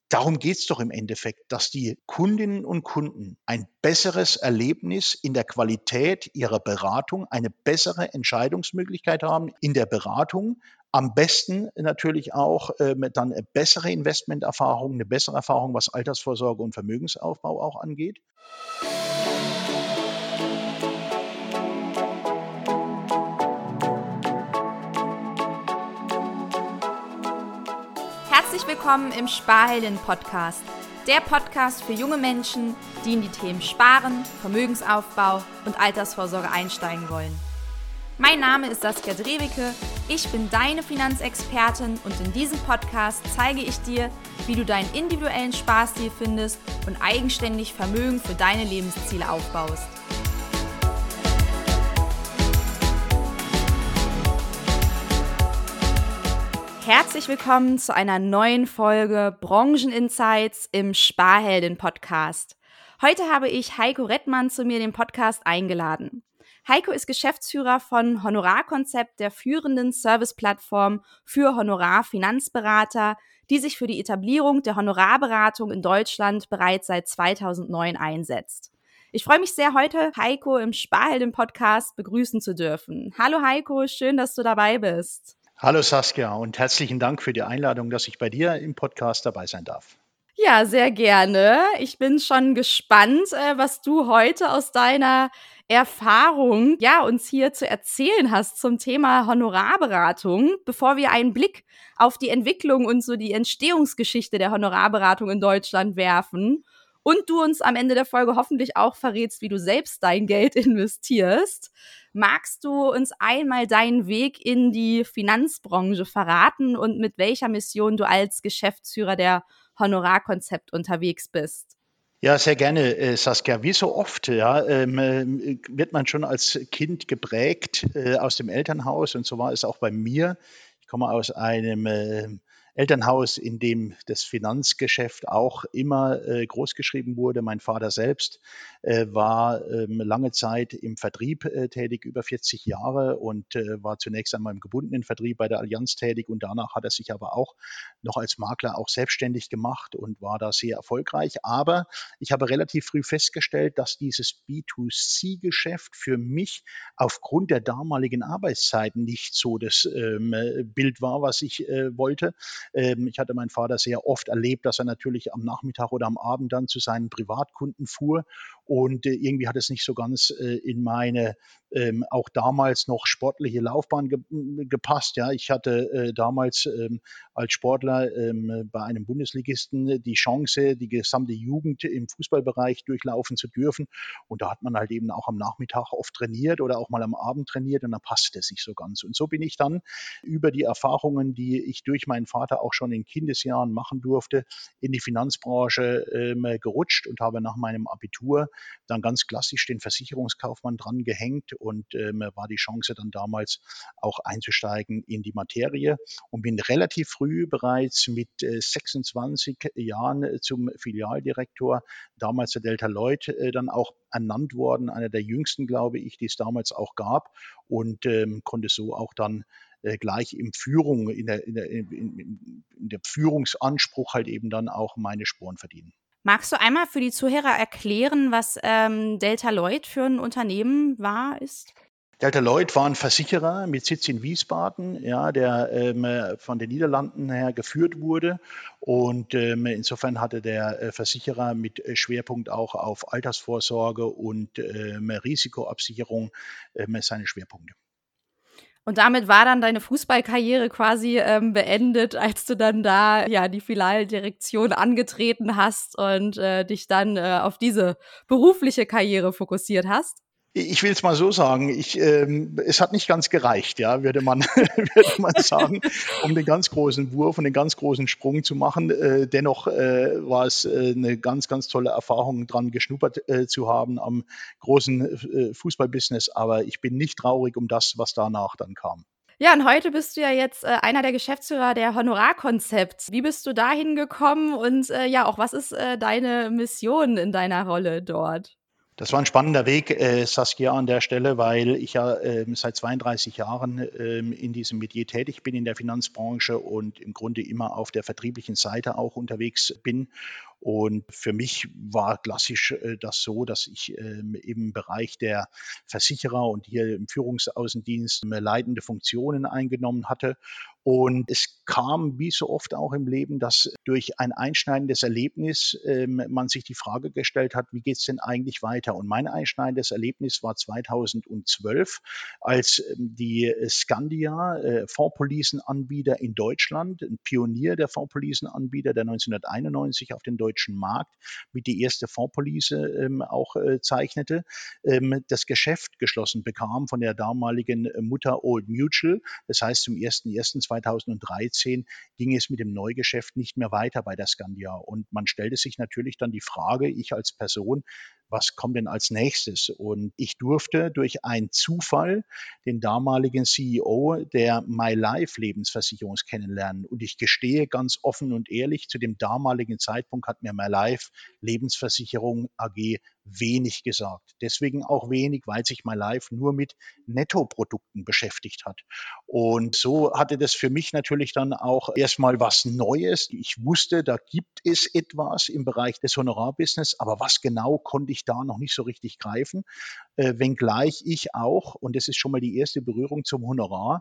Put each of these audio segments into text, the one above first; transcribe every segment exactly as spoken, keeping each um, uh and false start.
Darum geht es doch im Endeffekt, dass die Kundinnen und Kunden ein besseres Erlebnis in der Qualität ihrer Beratung, eine bessere Entscheidungsmöglichkeit haben in der Beratung. Am besten natürlich auch ähm, dann eine bessere Investmenterfahrung, eine bessere Erfahrung, was Altersvorsorge und Vermögensaufbau auch angeht. Herzlich willkommen im Sparhelden-Podcast, der Podcast für junge Menschen, die in die Themen Sparen, Vermögensaufbau und Altersvorsorge einsteigen wollen. Mein Name ist Saskia Drewicke, ich bin deine Finanzexpertin und in diesem Podcast zeige ich dir, wie du deinen individuellen Sparstil findest und eigenständig Vermögen für deine Lebensziele aufbaust. Herzlich willkommen zu einer neuen Folge Brancheninsights im Sparhelden-Podcast. Heute habe ich Heiko Rettmann zu mir in den Podcast eingeladen. Heiko ist Geschäftsführer von Honorarkonzept, der führenden Serviceplattform für Honorarfinanzberater, die sich für die Etablierung der Honorarberatung in Deutschland bereits seit zweitausendneun einsetzt. Ich freue mich sehr, heute Heiko im Sparhelden-Podcast begrüßen zu dürfen. Hallo Heiko, schön, dass du dabei bist. Hallo Saskia und herzlichen Dank für die Einladung, dass ich bei dir im Podcast dabei sein darf. Ja, sehr gerne. Ich bin schon gespannt, was du heute aus deiner Erfahrung ja, uns hier zu erzählen hast zum Thema Honorarberatung, bevor wir einen Blick auf die Entwicklung und so die Entstehungsgeschichte der Honorarberatung in Deutschland werfen und du uns am Ende der Folge hoffentlich auch verrätst, wie du selbst dein Geld investierst. Magst du uns einmal deinen Weg in die Finanzbranche verraten und mit welcher Mission du als Geschäftsführer der Honorarkonzept unterwegs bist? Ja, sehr gerne, äh, Saskia. Wie so oft ja, ähm, äh, wird man schon als Kind geprägt äh, aus dem Elternhaus und so war es auch bei mir. Ich komme aus einem äh, Elternhaus, in dem das Finanzgeschäft auch immer äh, großgeschrieben wurde. Mein Vater selbst äh, war ähm, lange Zeit im Vertrieb äh, tätig, über vierzig Jahre und äh, war zunächst einmal im gebundenen Vertrieb bei der Allianz tätig und danach hat er sich aber auch noch als Makler auch selbstständig gemacht und war da sehr erfolgreich. Aber ich habe relativ früh festgestellt, dass dieses B zwei C-Geschäft für mich aufgrund der damaligen Arbeitszeiten nicht so das ähm, Bild war, was ich äh, wollte. Ähm, ich hatte meinen Vater sehr oft erlebt, dass er natürlich am Nachmittag oder am Abend dann zu seinen Privatkunden fuhr und äh, irgendwie hat es nicht so ganz äh, in meine ähm, auch damals noch sportliche Laufbahn ge- gepasst. Ja, ich hatte äh, damals ähm, als Sportler ähm, bei einem Bundesligisten die Chance, die gesamte Jugend im Fußballbereich durchlaufen zu dürfen. Und da hat man halt eben auch am Nachmittag oft trainiert oder auch mal am Abend trainiert und dann passte es nicht so ganz. Und so bin ich dann über die Erfahrungen, die ich durch meinen Vater auch schon in Kindesjahren machen durfte, in die Finanzbranche ähm, gerutscht und habe nach meinem Abitur dann ganz klassisch den Versicherungskaufmann dran gehängt und ähm, war die Chance dann damals auch einzusteigen in die Materie und bin relativ früh bereits mit äh, sechsundzwanzig Jahren äh, zum Filialdirektor damals der Delta Lloyd äh, dann auch ernannt worden, einer der jüngsten, glaube ich, die es damals auch gab und ähm, konnte so auch dann äh, gleich in Führung, in der, in, der, in, in, in der Führungsanspruch halt eben dann auch meine Sporen verdienen. Magst du einmal für die Zuhörer erklären, was ähm, Delta Lloyd für ein Unternehmen war, ist? Delta Lloyd war ein Versicherer mit Sitz in Wiesbaden, ja, der ähm, von den Niederlanden her geführt wurde. Und ähm, insofern hatte der äh, Versicherer mit Schwerpunkt auch auf Altersvorsorge und ähm, Risikoabsicherung ähm, seine Schwerpunkte. Und damit war dann deine Fußballkarriere quasi ähm, beendet, als du dann da ja die Filialdirektion angetreten hast und äh, dich dann äh, auf diese berufliche Karriere fokussiert hast? Ich will es mal so sagen, ich, ähm, es hat nicht ganz gereicht, ja, würde man, würde man sagen, um den ganz großen Wurf und den ganz großen Sprung zu machen. Äh, dennoch äh, war es äh, eine ganz, ganz tolle Erfahrung, dran geschnuppert äh, zu haben am großen äh, Fußballbusiness. Aber ich bin nicht traurig um das, was danach dann kam. Ja, und heute bist du ja jetzt äh, einer der Geschäftsführer der Honorarkonzept. Wie bist du da hingekommen und äh, ja, auch was ist äh, deine Mission in deiner Rolle dort? Das war ein spannender Weg, äh, Saskia, an der Stelle, weil ich ja äh, seit zweiunddreißig Jahren äh, in diesem Metier tätig bin in der Finanzbranche und im Grunde immer auf der vertrieblichen Seite auch unterwegs bin. Und für mich war klassisch äh, das so, dass ich ähm, im Bereich der Versicherer und hier im Führungsaußendienst äh, leitende Funktionen eingenommen hatte. Und es kam, wie so oft auch im Leben, dass durch ein einschneidendes Erlebnis ähm, man sich die Frage gestellt hat, wie geht es denn eigentlich weiter? Und mein einschneidendes Erlebnis war zweitausendzwölf, als ähm, die Skandia, äh, Fondspolicenanbieter in Deutschland, ein Pionier der Fondspolicenanbieter, der neunzehnhunderteinundneunzig auf den deutschen Markt mit die erste Fondspolice ähm, auch äh, zeichnete, ähm, das Geschäft geschlossen bekam von der damaligen Mutter Old Mutual. Das heißt, zum ersten ersten zweitausenddreizehn ging es mit dem Neugeschäft nicht mehr weiter bei der Skandia. Und man stellte sich natürlich dann die Frage, ich als Person, was kommt denn als nächstes? Und ich durfte durch einen Zufall den damaligen C E O der MyLife Lebensversicherung kennenlernen. Und ich gestehe ganz offen und ehrlich, zu dem damaligen Zeitpunkt hat mir MyLife Lebensversicherung A G wenig gesagt. Deswegen auch wenig, weil sich MyLife nur mit Nettoprodukten beschäftigt hat. Und so hatte das für mich natürlich dann auch erstmal was Neues. Ich wusste, da gibt es etwas im Bereich des Honorarbusiness, aber was genau konnte ich da noch nicht so richtig greifen. Äh, wenngleich ich auch, und das ist schon mal die erste Berührung zum Honorar,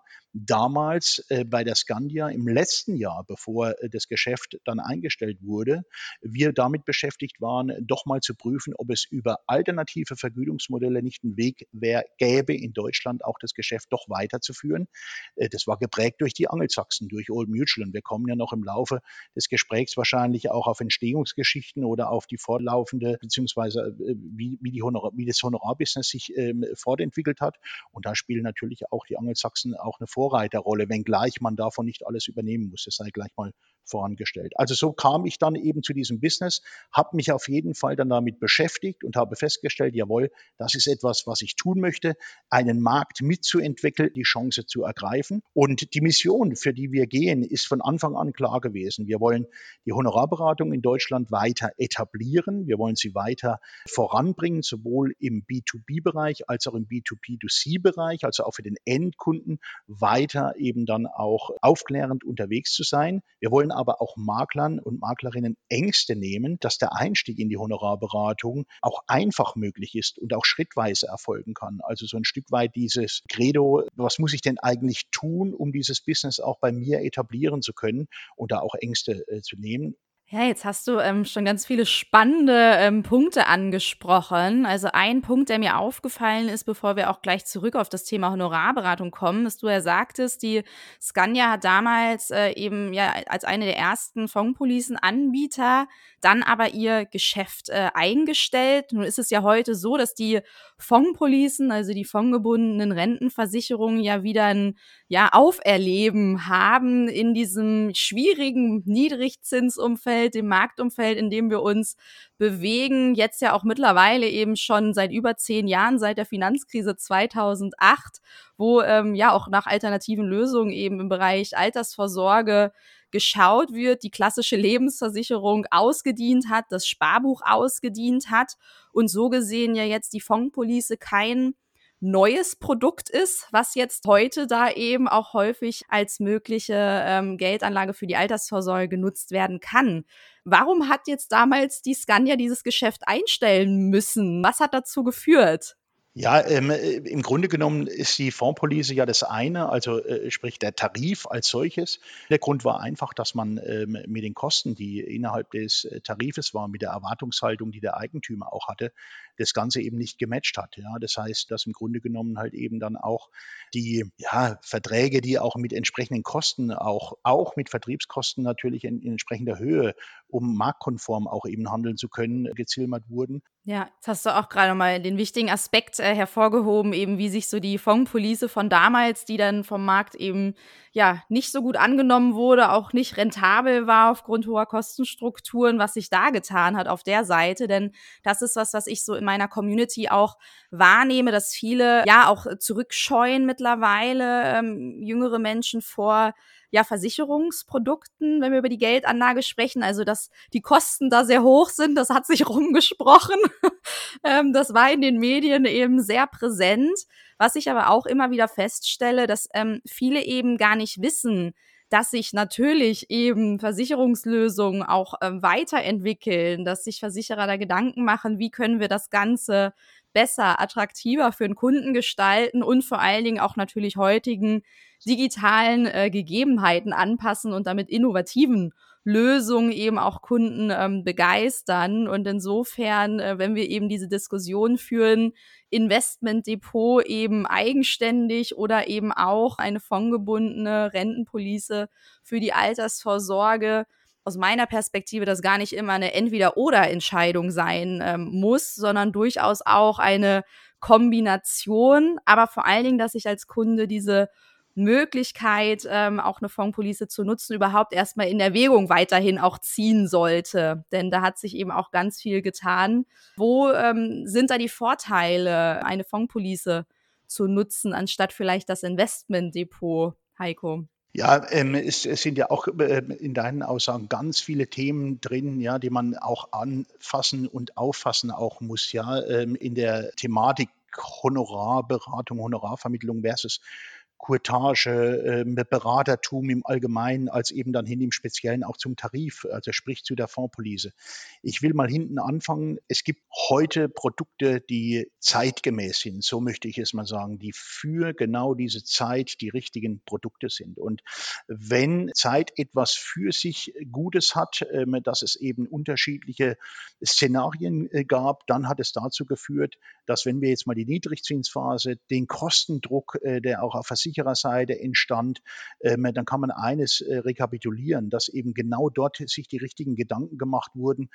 damals äh, bei der Skandia im letzten Jahr, bevor äh, das Geschäft dann eingestellt wurde, wir damit beschäftigt waren, doch mal zu prüfen, ob es über alternative Vergütungsmodelle nicht einen Weg wär, gäbe, in Deutschland auch das Geschäft doch weiterzuführen. Äh, das war geprägt durch die Angelsachsen, durch Old Mutual. Und wir kommen ja noch im Laufe des Gesprächs wahrscheinlich auch auf Entstehungsgeschichten oder auf die fortlaufende, beziehungsweise äh, wie, wie, die Honorar, wie das Honorarbusiness sich ähm, fortentwickelt hat. Und da spielen natürlich auch die Angelsachsen auch eine Vorreiterrolle, wenngleich man davon nicht alles übernehmen muss. Das sei gleich mal vorangestellt. Also so kam ich dann eben zu diesem Business, habe mich auf jeden Fall dann damit beschäftigt und habe festgestellt, jawohl, das ist etwas, was ich tun möchte, einen Markt mitzuentwickeln, die Chance zu ergreifen. Und die Mission, für die wir gehen, ist von Anfang an klar gewesen. Wir wollen die Honorarberatung in Deutschland weiter etablieren. Wir wollen sie weiter voranbringen, sowohl im B zwei B-Bereich als auch im B zwei B zwei C-Bereich, also auch für den Endkunden weiter eben dann auch aufklärend unterwegs zu sein. Wir wollen aber auch Maklern und Maklerinnen Ängste nehmen, dass der Einstieg in die Honorarberatung auch einfach möglich ist und auch schrittweise erfolgen kann. Also so ein Stück weit dieses Credo, was muss ich denn eigentlich tun, um dieses Business auch bei mir etablieren zu können und da auch Ängste äh, zu nehmen. Ja, jetzt hast du ähm, schon ganz viele spannende ähm, Punkte angesprochen. Also ein Punkt, der mir aufgefallen ist, bevor wir auch gleich zurück auf das Thema Honorarberatung kommen, ist, du ja sagtest, die Skandia hat damals äh, eben ja als eine der ersten Fondspolicenanbieter dann aber ihr Geschäft äh, eingestellt. Nun ist es ja heute so, dass die Fondspolicen, also die fondgebundenen Rentenversicherungen, ja wieder ein ja, Auferleben haben in diesem schwierigen Niedrigzinsumfeld, dem Marktumfeld, in dem wir uns bewegen. Jetzt ja auch mittlerweile eben schon seit über zehn Jahren, seit der Finanzkrise zweitausendacht, wo ähm, ja auch nach alternativen Lösungen eben im Bereich Altersvorsorge geschaut wird, die klassische Lebensversicherung ausgedient hat, das Sparbuch ausgedient hat und so gesehen ja jetzt die Fondspolice kein neues Produkt ist, was jetzt heute da eben auch häufig als mögliche ähm, Geldanlage für die Altersvorsorge genutzt werden kann. Warum hat jetzt damals die Skandia dieses Geschäft einstellen müssen? Was hat dazu geführt? Ja, ähm, äh, im Grunde genommen ist die Fondspolice ja das eine, also äh, sprich der Tarif als solches. Der Grund war einfach, dass man ähm, mit den Kosten, die innerhalb des äh, Tarifes waren, mit der Erwartungshaltung, die der Eigentümer auch hatte, das Ganze eben nicht gematcht hat. Ja, das heißt, dass im Grunde genommen halt eben dann auch die ja, Verträge, die auch mit entsprechenden Kosten, auch, auch mit Vertriebskosten natürlich in, in entsprechender Höhe, um marktkonform auch eben handeln zu können, gezilmert wurden. Ja, jetzt hast du auch gerade mal den wichtigen Aspekt äh, hervorgehoben, eben wie sich so die Fondspolice von damals, die dann vom Markt eben ja nicht so gut angenommen wurde, auch nicht rentabel war aufgrund hoher Kostenstrukturen, was sich da getan hat auf der Seite. Denn das ist was, was ich so in meiner Community auch wahrnehme, dass viele ja auch zurückscheuen mittlerweile ähm, jüngere Menschen vor ja, Versicherungsprodukten, wenn wir über die Geldanlage sprechen, also dass die Kosten da sehr hoch sind, das hat sich rumgesprochen. ähm, das war in den Medien eben sehr präsent. Was ich aber auch immer wieder feststelle, dass ähm, viele eben gar nicht wissen, dass sich natürlich eben Versicherungslösungen auch ähm, weiterentwickeln, dass sich Versicherer da Gedanken machen, wie können wir das Ganze besser, attraktiver für den Kunden gestalten und vor allen Dingen auch natürlich heutigen digitalen äh, Gegebenheiten anpassen und damit innovativen Lösungen eben auch Kunden ähm, begeistern. Und insofern, äh, wenn wir eben diese Diskussion führen, Investmentdepot eben eigenständig oder eben auch eine fondgebundene Rentenpolice für die Altersvorsorge, aus meiner Perspektive das gar nicht immer eine Entweder-oder-Entscheidung sein ähm, muss, sondern durchaus auch eine Kombination, aber vor allen Dingen, dass ich als Kunde diese Möglichkeit, ähm, auch eine Fondspolice zu nutzen, überhaupt erstmal in Erwägung weiterhin auch ziehen sollte. Denn da hat sich eben auch ganz viel getan. Wo ähm, sind da die Vorteile, eine Fondspolice zu nutzen, anstatt vielleicht das Investmentdepot, Heiko? Ja, ähm, es, es sind ja auch äh, in deinen Aussagen ganz viele Themen drin, ja, die man auch anfassen und auffassen auch muss, ja, ähm, in der Thematik Honorarberatung, Honorarvermittlung versus Courtage, ähm, Beratertum im Allgemeinen, als eben dann hin im Speziellen auch zum Tarif, also sprich zu der Fondspolice. Ich will mal hinten anfangen. Es gibt heute Produkte, die zeitgemäß sind, so möchte ich es mal sagen, die für genau diese Zeit die richtigen Produkte sind. Und wenn Zeit etwas für sich Gutes hat, ähm, dass es eben unterschiedliche Szenarien äh, gab, dann hat es dazu geführt, dass, wenn wir jetzt mal die Niedrigzinsphase, den Kostendruck, äh, der auch auf Versichererseite entstand, ähm, dann kann man eines äh, rekapitulieren, dass eben genau dort sich die richtigen Gedanken gemacht wurden,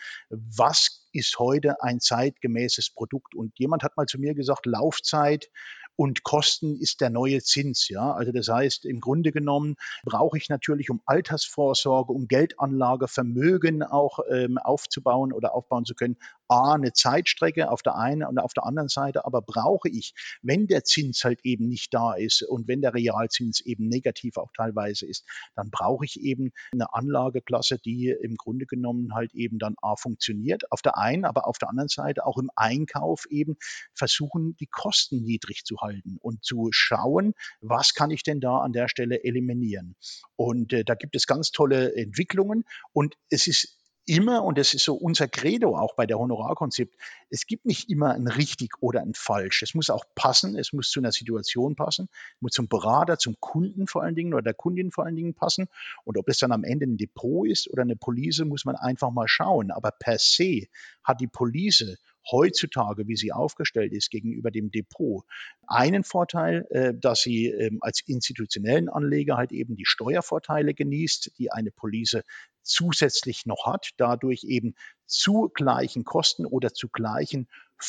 was ist heute ein zeitgemäßes Produkt. Und jemand hat mal zu mir gesagt, Laufzeit und Kosten ist der neue Zins. Ja? Also das heißt, im Grunde genommen brauche ich natürlich, um Altersvorsorge, um Geldanlage, Vermögen auch ähm, aufzubauen oder aufbauen zu können, A, eine Zeitstrecke auf der einen und auf der anderen Seite, aber brauche ich, wenn der Zins halt eben nicht da ist und wenn der Realzins eben negativ auch teilweise ist, dann brauche ich eben eine Anlageklasse, die im Grunde genommen halt eben dann A, funktioniert, auf der einen, aber auf der anderen Seite auch im Einkauf eben versuchen, die Kosten niedrig zu halten und zu schauen, was kann ich denn da an der Stelle eliminieren. Und äh, da gibt es ganz tolle Entwicklungen und es ist immer, und das ist so unser Credo auch bei der Honorarkonzept, es gibt nicht immer ein richtig oder ein falsch. Es muss auch passen, es muss zu einer Situation passen, muss zum Berater, zum Kunden vor allen Dingen oder der Kundin vor allen Dingen passen. Und ob es dann am Ende ein Depot ist oder eine Police, muss man einfach mal schauen. Aber per se hat die Police heutzutage, wie sie aufgestellt ist gegenüber dem Depot, einen Vorteil, äh, dass sie ähm, als institutionellen Anleger halt eben die Steuervorteile genießt, die eine Police zusätzlich noch hat, dadurch eben zu gleichen Kosten oder zu gleichen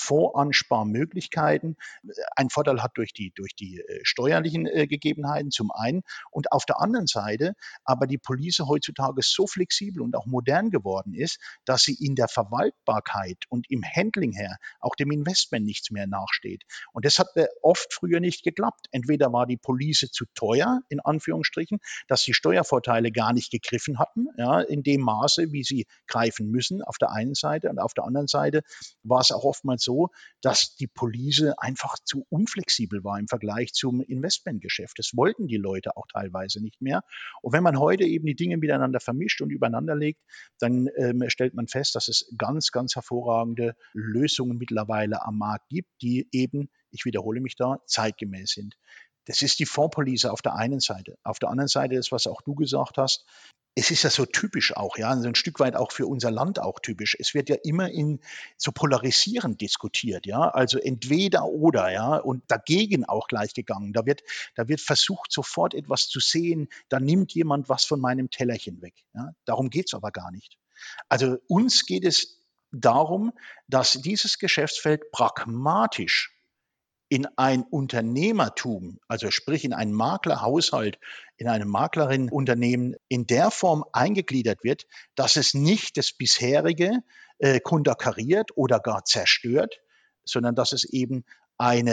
Voransparmöglichkeiten einen Vorteil hat durch die, durch die äh, steuerlichen äh, Gegebenheiten zum einen und auf der anderen Seite aber die Police heutzutage so flexibel und auch modern geworden ist, dass sie in der Verwaltbarkeit und im Handling her auch dem Investment nichts mehr nachsteht. Und das hat äh, oft früher nicht geklappt. Entweder war die Police zu teuer, in Anführungsstrichen, dass die Steuervorteile gar nicht gegriffen hatten, ja, in dem Maße, wie sie greifen müssen, auf der einen Seite. Und auf der anderen Seite war es auch oftmals so, dass die Police einfach zu unflexibel war im Vergleich zum Investmentgeschäft. Das wollten die Leute auch teilweise nicht mehr. Und wenn man heute eben die Dinge miteinander vermischt und übereinander legt, dann ähm, stellt man fest, dass es ganz, ganz hervorragende Lösungen mittlerweile am Markt gibt, die eben, ich wiederhole mich da, zeitgemäß sind. Das ist die Fondspolice auf der einen Seite. Auf der anderen Seite ist, was auch du gesagt hast, es ist ja so typisch auch, ja, so ein Stück weit auch für unser Land auch typisch. Es wird ja immer in so polarisierend diskutiert, ja, also entweder oder, ja, und dagegen auch gleich gegangen. Da wird, da wird versucht, sofort etwas zu sehen, da nimmt jemand was von meinem Tellerchen weg. Ja. Darum geht's aber gar nicht. Also uns geht es darum, dass dieses Geschäftsfeld pragmatisch in ein Unternehmertum, also sprich in einen Maklerhaushalt, in einem Maklerinnenunternehmen in der Form eingegliedert wird, dass es nicht das bisherige äh, konterkariert oder gar zerstört, sondern dass es eben eine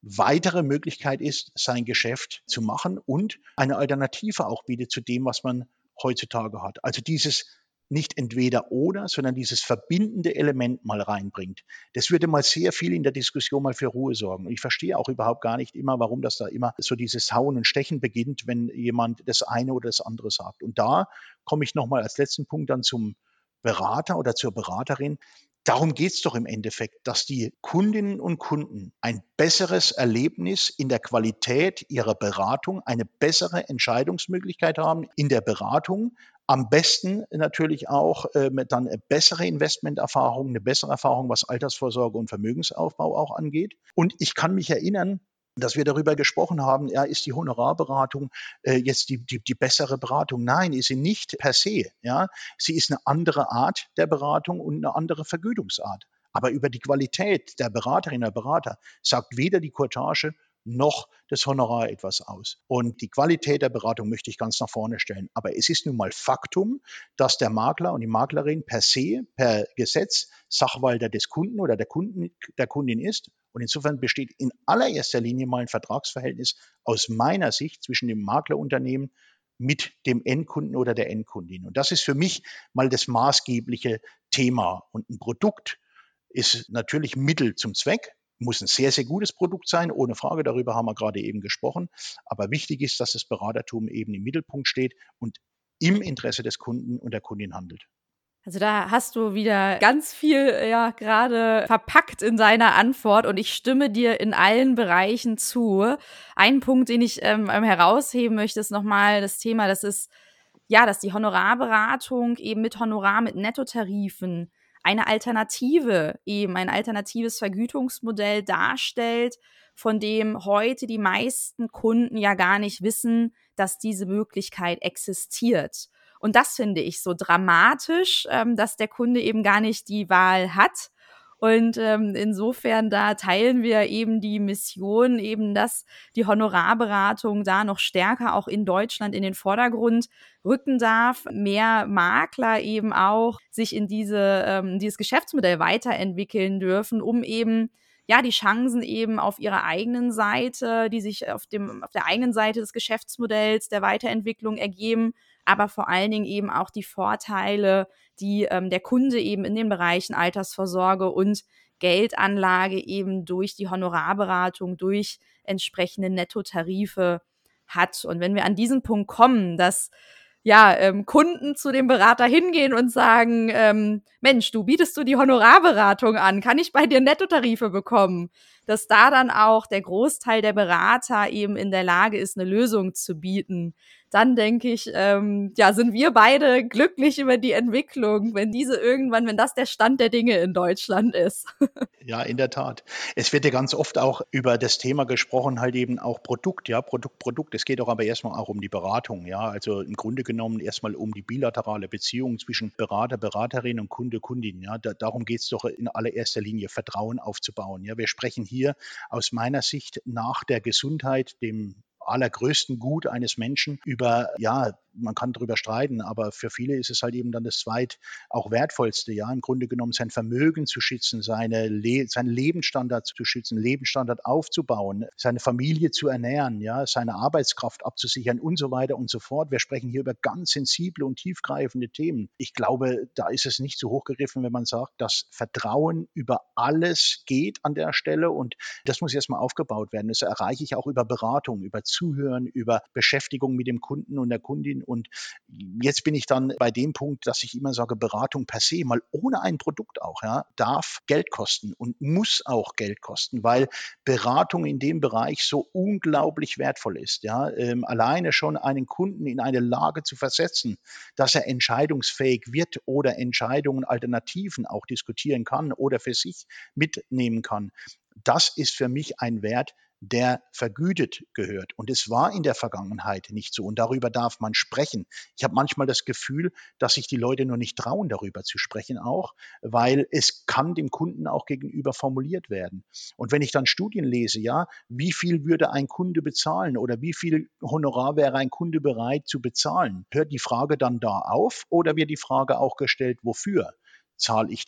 weitere Möglichkeit ist, sein Geschäft zu machen und eine Alternative auch bietet zu dem, was man heutzutage hat. Also dieses nicht entweder oder, sondern dieses verbindende Element mal reinbringt. Das würde mal sehr viel in der Diskussion mal für Ruhe sorgen. Und ich verstehe auch überhaupt gar nicht immer, warum das da immer so dieses Hauen und Stechen beginnt, wenn jemand das eine oder das andere sagt. Und da komme ich nochmal als letzten Punkt dann zum Berater oder zur Beraterin. Darum geht es doch im Endeffekt, dass die Kundinnen und Kunden ein besseres Erlebnis in der Qualität ihrer Beratung, eine bessere Entscheidungsmöglichkeit haben in der Beratung. Am besten natürlich auch äh, dann eine bessere Investmenterfahrung, eine bessere Erfahrung, was Altersvorsorge und Vermögensaufbau auch angeht. Und ich kann mich erinnern, dass wir darüber gesprochen haben, ja, ist die Honorarberatung äh, jetzt die, die, die bessere Beratung? Nein, ist sie nicht per se. Ja? Sie ist eine andere Art der Beratung und eine andere Vergütungsart. Aber über die Qualität der Beraterin, der Berater sagt weder die Courtage noch das Honorar etwas aus. Und die Qualität der Beratung möchte ich ganz nach vorne stellen. Aber es ist nun mal Faktum, dass der Makler und die Maklerin per se, per Gesetz, Sachwalter des Kunden oder der, Kunden, der Kundin ist. Und insofern besteht in allererster Linie mal ein Vertragsverhältnis aus meiner Sicht zwischen dem Maklerunternehmen mit dem Endkunden oder der Endkundin. Und das ist für mich mal das maßgebliche Thema. Und ein Produkt ist natürlich Mittel zum Zweck, muss ein sehr, sehr gutes Produkt sein, ohne Frage, darüber haben wir gerade eben gesprochen. Aber wichtig ist, dass das Beratertum eben im Mittelpunkt steht und im Interesse des Kunden und der Kundin handelt. Also da hast du wieder ganz viel ja gerade verpackt in deiner Antwort und ich stimme dir in allen Bereichen zu. Ein Punkt, den ich ähm, herausheben möchte, ist nochmal das Thema, das ist ja, dass die Honorarberatung eben mit Honorar, mit Nettotarifen eine Alternative, eben ein alternatives Vergütungsmodell darstellt, von dem heute die meisten Kunden ja gar nicht wissen, dass diese Möglichkeit existiert. Und das finde ich so dramatisch, ähm, dass der Kunde eben gar nicht die Wahl hat. Und ähm, insofern, da teilen wir eben die Mission, eben, dass die Honorarberatung da noch stärker auch in Deutschland in den Vordergrund rücken darf, mehr Makler eben auch sich in diese ähm, dieses Geschäftsmodell weiterentwickeln dürfen, um eben ja die Chancen eben auf ihrer eigenen Seite, die sich auf dem auf der eigenen Seite des Geschäftsmodells der Weiterentwicklung ergeben, aber vor allen Dingen eben auch die Vorteile, die ähm, der Kunde eben in den Bereichen Altersvorsorge und Geldanlage eben durch die Honorarberatung, durch entsprechende Nettotarife hat. Und wenn wir an diesen Punkt kommen, dass ja, ähm, Kunden zu dem Berater hingehen und sagen, ähm, Mensch, du bietest du die Honorarberatung an, kann ich bei dir Nettotarife bekommen? Dass da dann auch der Großteil der Berater eben in der Lage ist, eine Lösung zu bieten. Dann denke ich, ähm, ja, sind wir beide glücklich über die Entwicklung, wenn diese irgendwann, wenn das der Stand der Dinge in Deutschland ist. Ja, in der Tat. Es wird ja ganz oft auch über das Thema gesprochen, halt eben auch Produkt, ja, Produkt, Produkt. Es geht doch aber erstmal auch um die Beratung, ja. Also im Grunde genommen erstmal um die bilaterale Beziehung zwischen Berater, Beraterin und Kunde, Kundin, ja. Da, darum geht es doch in allererster Linie, Vertrauen aufzubauen, ja. Wir sprechen hier aus meiner Sicht nach der Gesundheit, dem allergrößten Gut eines Menschen über, ja, man kann darüber streiten, aber für viele ist es halt eben dann das zweit auch wertvollste, ja, im Grunde genommen sein Vermögen zu schützen, seine Le seinen Lebensstandard zu schützen, Lebensstandard aufzubauen, seine Familie zu ernähren, ja, seine Arbeitskraft abzusichern und so weiter und so fort. Wir sprechen hier über ganz sensible und tiefgreifende Themen. Ich glaube, da ist es nicht so hochgegriffen, wenn man sagt, dass Vertrauen über alles geht an der Stelle und das muss erstmal aufgebaut werden. Das erreiche ich auch über Beratung, über Zuhören, über Beschäftigung mit dem Kunden und der Kundin. Und jetzt bin ich dann bei dem Punkt, dass ich immer sage, Beratung per se, mal ohne ein Produkt auch, ja, darf Geld kosten und muss auch Geld kosten, weil Beratung in dem Bereich so unglaublich wertvoll ist. Ja, ähm, alleine schon einen Kunden in eine Lage zu versetzen, dass er entscheidungsfähig wird oder Entscheidungen, Alternativen auch diskutieren kann oder für sich mitnehmen kann. Das ist für mich ein Wert, der vergütet gehört. Und es war in der Vergangenheit nicht so. Und darüber darf man sprechen. Ich habe manchmal das Gefühl, dass sich die Leute nur nicht trauen, darüber zu sprechen auch, weil es kann dem Kunden auch gegenüber formuliert werden. Und wenn ich dann Studien lese, ja, wie viel würde ein Kunde bezahlen oder wie viel Honorar wäre ein Kunde bereit zu bezahlen, hört die Frage dann da auf oder wird die Frage auch gestellt, wofür zahle ich denn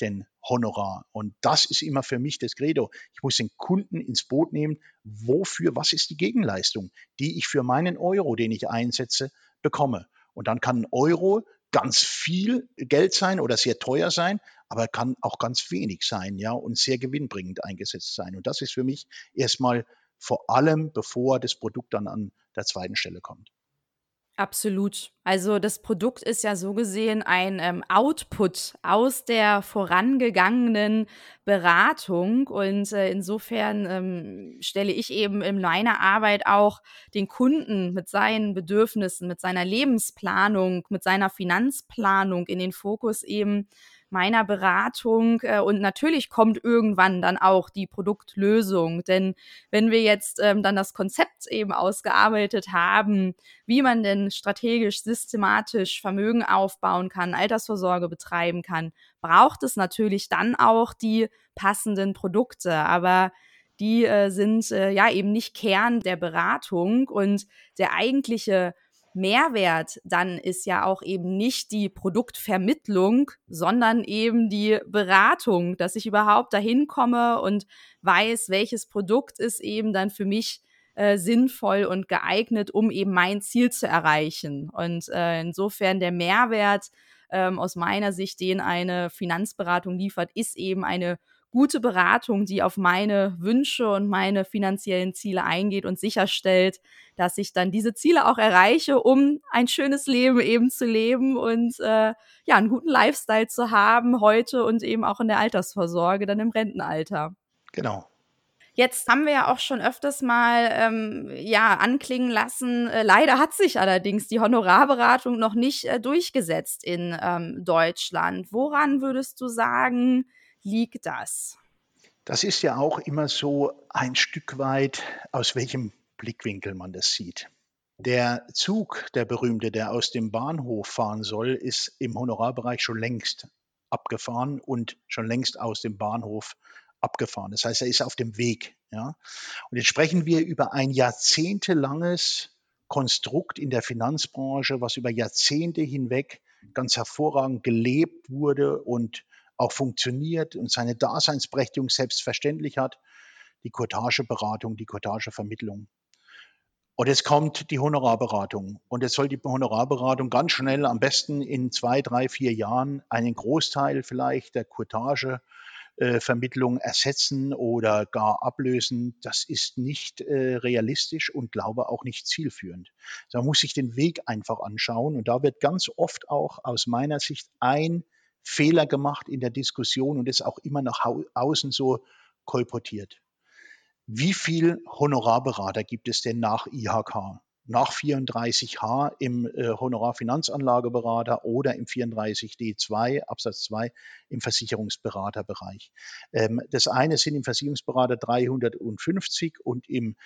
Honorar. Und das ist immer für mich das Credo. Ich muss den Kunden ins Boot nehmen. Wofür, was ist die Gegenleistung, die ich für meinen Euro, den ich einsetze, bekomme? Und dann kann ein Euro ganz viel Geld sein oder sehr teuer sein, aber kann auch ganz wenig sein, ja, und sehr gewinnbringend eingesetzt sein. Und das ist für mich erstmal vor allem, bevor das Produkt dann an der zweiten Stelle kommt. Absolut. Also das Produkt ist ja so gesehen ein ähm, Output aus der vorangegangenen Beratung und äh, insofern ähm, stelle ich eben in meiner Arbeit auch den Kunden mit seinen Bedürfnissen, mit seiner Lebensplanung, mit seiner Finanzplanung in den Fokus eben meiner Beratung äh, und natürlich kommt irgendwann dann auch die Produktlösung, denn wenn wir jetzt ähm, dann das Konzept eben ausgearbeitet haben, wie man denn strategisch, systematisch Vermögen aufbauen kann, Altersvorsorge betreiben kann, braucht es natürlich dann auch die passenden Produkte. Aber die äh, sind äh, ja eben nicht Kern der Beratung und der eigentliche Mehrwert dann ist ja auch eben nicht die Produktvermittlung, sondern eben die Beratung, dass ich überhaupt dahin komme und weiß, welches Produkt ist eben dann für mich äh, sinnvoll und geeignet, um eben mein Ziel zu erreichen. Und äh, insofern der Mehrwert ähm, aus meiner Sicht, den eine Finanzberatung liefert, ist eben eine gute Beratung, die auf meine Wünsche und meine finanziellen Ziele eingeht und sicherstellt, dass ich dann diese Ziele auch erreiche, um ein schönes Leben eben zu leben und äh, ja, einen guten Lifestyle zu haben heute und eben auch in der Altersvorsorge, dann im Rentenalter. Genau. Jetzt haben wir ja auch schon öfters mal ähm, ja anklingen lassen. Äh, leider hat sich allerdings die Honorarberatung noch nicht äh, durchgesetzt in ähm, Deutschland. Woran würdest du sagen, liegt das? Das ist ja auch immer so ein Stück weit, aus welchem Blickwinkel man das sieht. Der Zug, der berühmte, der aus dem Bahnhof fahren soll, ist im Honorarbereich schon längst abgefahren und schon längst aus dem Bahnhof abgefahren. Das heißt, er ist auf dem Weg. Ja? Und jetzt sprechen wir über ein jahrzehntelanges Konstrukt in der Finanzbranche, was über Jahrzehnte hinweg ganz hervorragend gelebt wurde und auch funktioniert und seine Daseinsberechtigung selbstverständlich hat, die Courtageberatung, die Courtagevermittlung. Und jetzt kommt die Honorarberatung. Und jetzt soll die Honorarberatung ganz schnell, am besten in zwei, drei, vier Jahren, einen Großteil vielleicht der Courtagevermittlung ersetzen oder gar ablösen. Das ist nicht äh, realistisch und glaube auch nicht zielführend. So, man muss sich den Weg einfach anschauen. Und da wird ganz oft auch aus meiner Sicht ein Fehler gemacht in der Diskussion und ist auch immer nach außen so kolportiert. Wie viel Honorarberater gibt es denn nach I H K? Nach vierunddreißig H im äh, Honorarfinanzanlageberater oder im vierunddreißig D zwei Absatz zwei im Versicherungsberaterbereich. Ähm, das eine sind im Versicherungsberater dreihundertfünfzig und im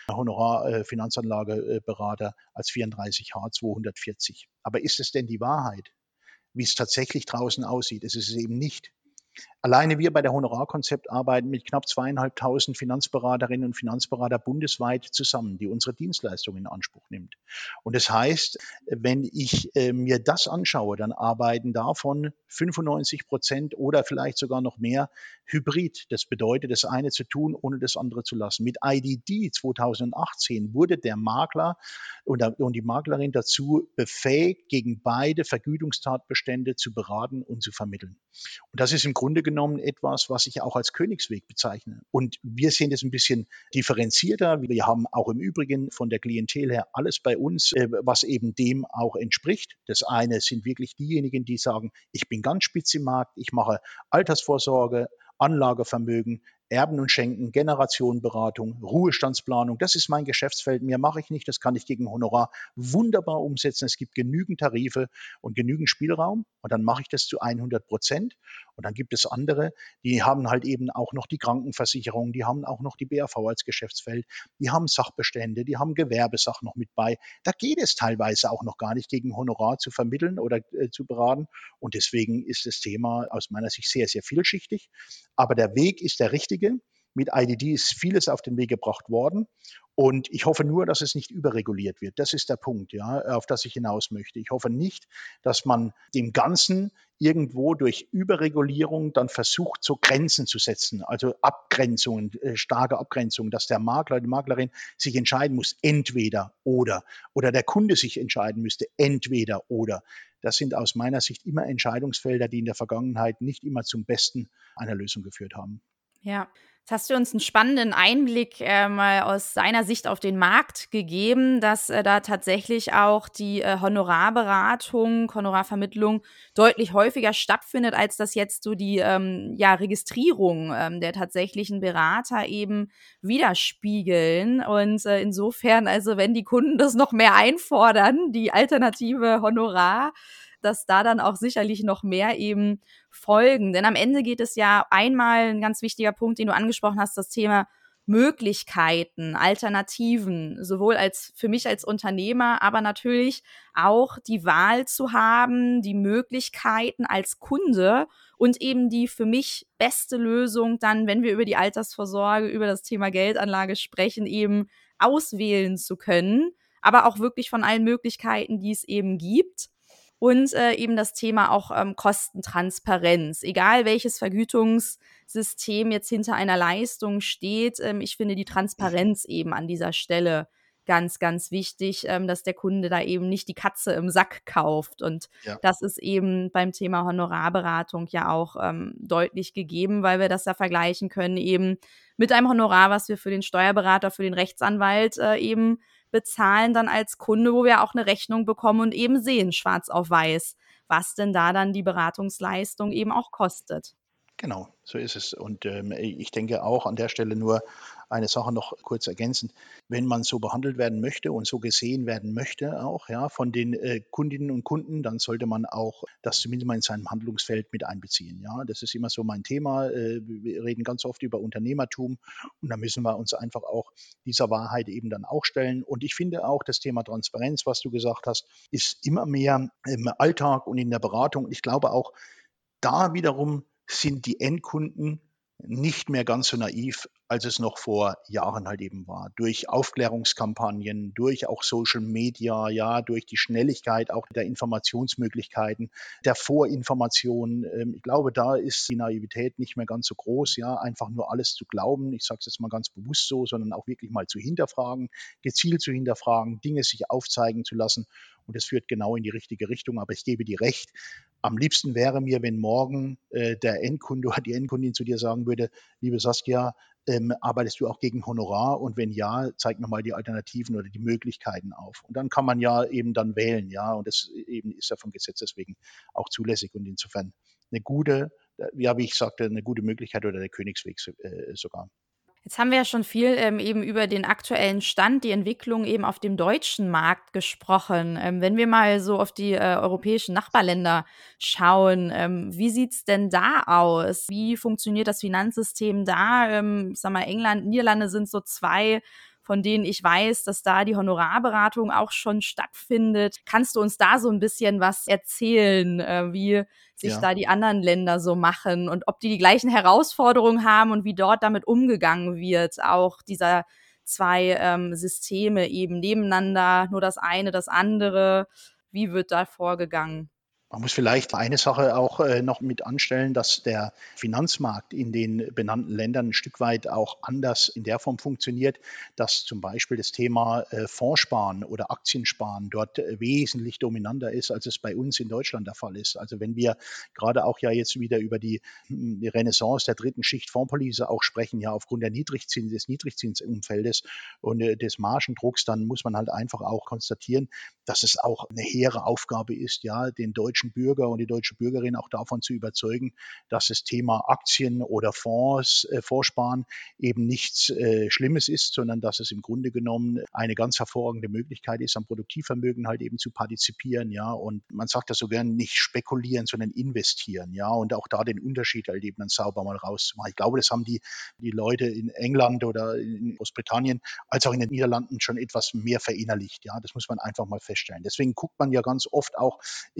Honorarfinanzanlageberater als vierunddreißig H zweihundertvierzig. Aber ist es denn die Wahrheit, wie es tatsächlich draußen aussieht? Es ist es eben nicht. Alleine wir bei der Honorarkonzept arbeiten mit knapp zweieinhalbtausend Finanzberaterinnen und Finanzberater bundesweit zusammen, die unsere Dienstleistungen in Anspruch nimmt. Und das heißt, wenn ich äh, mir das anschaue, dann arbeiten davon fünfundneunzig Prozent oder vielleicht sogar noch mehr hybrid. Das bedeutet, das eine zu tun, ohne das andere zu lassen. Mit I D D zweitausendachtzehn wurde der Makler und, und die Maklerin dazu befähigt, gegen beide Vergütungstatbestände zu beraten und zu vermitteln. Und das ist im Grunde genommen etwas, was ich auch als Königsweg bezeichne. Und wir sehen das ein bisschen differenzierter. Wir haben auch im Übrigen von der Klientel her alles bei uns, was eben dem auch entspricht. Das eine sind wirklich diejenigen, die sagen, ich bin ganz spitz im Markt, ich mache Altersvorsorge, Anlagevermögen, Erben und Schenken, Generationenberatung, Ruhestandsplanung. Das ist mein Geschäftsfeld. Mehr mache ich nicht. Das kann ich gegen Honorar wunderbar umsetzen. Es gibt genügend Tarife und genügend Spielraum. Und dann mache ich das zu hundert Prozent. Und dann gibt es andere, die haben halt eben auch noch die Krankenversicherung, die haben auch noch die B A V als Geschäftsfeld, die haben Sachbestände, die haben Gewerbesachen noch mit bei. Da geht es teilweise auch noch gar nicht, gegen Honorar zu vermitteln oder äh, zu beraten. Und deswegen ist das Thema aus meiner Sicht sehr, sehr vielschichtig. Aber der Weg ist der richtige. Mit I D D ist vieles auf den Weg gebracht worden. Und ich hoffe nur, dass es nicht überreguliert wird. Das ist der Punkt, ja, auf das ich hinaus möchte. Ich hoffe nicht, dass man dem Ganzen irgendwo durch Überregulierung dann versucht, so Grenzen zu setzen, also Abgrenzungen, äh, starke Abgrenzungen, dass der Makler, die Maklerin sich entscheiden muss, entweder oder, oder der Kunde sich entscheiden müsste, entweder oder. Das sind aus meiner Sicht immer Entscheidungsfelder, die in der Vergangenheit nicht immer zum Besten einer Lösung geführt haben. Ja, jetzt hast du uns einen spannenden Einblick, äh, mal aus seiner Sicht auf den Markt gegeben, dass, äh, da tatsächlich auch die, äh, Honorarberatung, Honorarvermittlung deutlich häufiger stattfindet, als das jetzt so die, ähm, ja, Registrierung, ähm, der tatsächlichen Berater eben widerspiegeln. Und, äh, insofern, also, wenn die Kunden das noch mehr einfordern, die alternative Honorar, dass da dann auch sicherlich noch mehr eben folgen. Denn am Ende geht es ja einmal, ein ganz wichtiger Punkt, den du angesprochen hast, das Thema Möglichkeiten, Alternativen, sowohl als für mich als Unternehmer, aber natürlich auch die Wahl zu haben, die Möglichkeiten als Kunde und eben die für mich beste Lösung dann, wenn wir über die Altersvorsorge, über das Thema Geldanlage sprechen, eben auswählen zu können, aber auch wirklich von allen Möglichkeiten, die es eben gibt. Und äh, eben das Thema auch ähm, Kostentransparenz. Egal welches Vergütungssystem jetzt hinter einer Leistung steht, ähm, ich finde die Transparenz eben an dieser Stelle ganz, ganz wichtig, ähm, dass der Kunde da eben nicht die Katze im Sack kauft. Und Ja. das ist eben beim Thema Honorarberatung ja auch ähm, deutlich gegeben, weil wir das ja vergleichen können eben mit einem Honorar, was wir für den Steuerberater, für den Rechtsanwalt äh, eben bezahlen dann als Kunde, wo wir auch eine Rechnung bekommen und eben sehen, schwarz auf weiß, was denn da dann die Beratungsleistung eben auch kostet. Genau, so ist es. Und ähm, ich denke auch an der Stelle nur eine Sache noch kurz ergänzend. Wenn man so behandelt werden möchte und so gesehen werden möchte, auch ja, von den äh, Kundinnen und Kunden, dann sollte man auch das zumindest mal in seinem Handlungsfeld mit einbeziehen. Ja, das ist immer so mein Thema. Äh, wir reden ganz oft über Unternehmertum und da müssen wir uns einfach auch dieser Wahrheit eben dann auch stellen. Und ich finde auch das Thema Transparenz, was du gesagt hast, ist immer mehr im Alltag und in der Beratung. Ich glaube auch, da wiederum sind die Endkunden nicht mehr ganz so naiv, als es noch vor Jahren halt eben war. Durch Aufklärungskampagnen, durch auch Social Media, ja, durch die Schnelligkeit auch der Informationsmöglichkeiten, der Vorinformation. Ähm, ich glaube, da ist die Naivität nicht mehr ganz so groß, ja, einfach nur alles zu glauben. Ich sage es jetzt mal ganz bewusst so, sondern auch wirklich mal zu hinterfragen, gezielt zu hinterfragen, Dinge sich aufzeigen zu lassen. Und das führt genau in die richtige Richtung. Aber ich gebe dir recht, am liebsten wäre mir, wenn morgen äh, der Endkunde oder die Endkundin zu dir sagen würde, liebe Saskia, ähm, arbeitest du auch gegen Honorar? Und wenn ja, zeig nochmal die Alternativen oder die Möglichkeiten auf. Und dann kann man ja eben dann wählen, ja. Und das eben ist ja vom Gesetz deswegen auch zulässig und insofern eine gute, ja, wie ich sagte, eine gute Möglichkeit oder der Königsweg äh, sogar. Jetzt haben wir ja schon viel ähm, eben über den aktuellen Stand, die Entwicklung eben auf dem deutschen Markt gesprochen. Ähm, wenn wir mal so auf die äh, europäischen Nachbarländer schauen, ähm, wie sieht's denn da aus? Wie funktioniert das Finanzsystem da? Ähm, ich sag mal, England, Niederlande sind so zwei, von denen ich weiß, dass da die Honorarberatung auch schon stattfindet. Kannst du uns da so ein bisschen was erzählen, äh, wie sich Ja. da die anderen Länder so machen und ob die die gleichen Herausforderungen haben und wie dort damit umgegangen wird, auch dieser zwei ähm, Systeme eben nebeneinander, nur das eine, das andere. Wie wird da vorgegangen? Man muss vielleicht eine Sache auch äh, noch mit anstellen, dass der Finanzmarkt in den benannten Ländern ein Stück weit auch anders in der Form funktioniert, dass zum Beispiel das Thema äh, Fondssparen oder Aktiensparen dort äh, wesentlich dominanter ist, als es bei uns in Deutschland der Fall ist. Also wenn wir gerade auch ja jetzt wieder über die, die Renaissance der dritten Schicht Fondspolice auch sprechen, ja aufgrund der Niedrigzins, des Niedrigzinsumfeldes und äh, des Margendrucks, dann muss man halt einfach auch konstatieren, dass es auch eine hehre Aufgabe ist, ja, den deutschen Bürger und die deutsche Bürgerin auch davon zu überzeugen, dass das Thema Aktien oder Fonds, äh, Vorsparen eben nichts äh, Schlimmes ist, sondern dass es im Grunde genommen eine ganz hervorragende Möglichkeit ist, am Produktivvermögen halt eben zu partizipieren, ja. Und man sagt das so gern, nicht spekulieren, sondern investieren, ja. Und auch da den Unterschied halt eben dann sauber mal rauszumachen. Ich glaube, das haben die, die Leute in England oder in Großbritannien als auch in den Niederlanden schon etwas mehr verinnerlicht, ja. Das muss man einfach mal feststellen. Deswegen guckt man ja ganz oft auch in den Ländern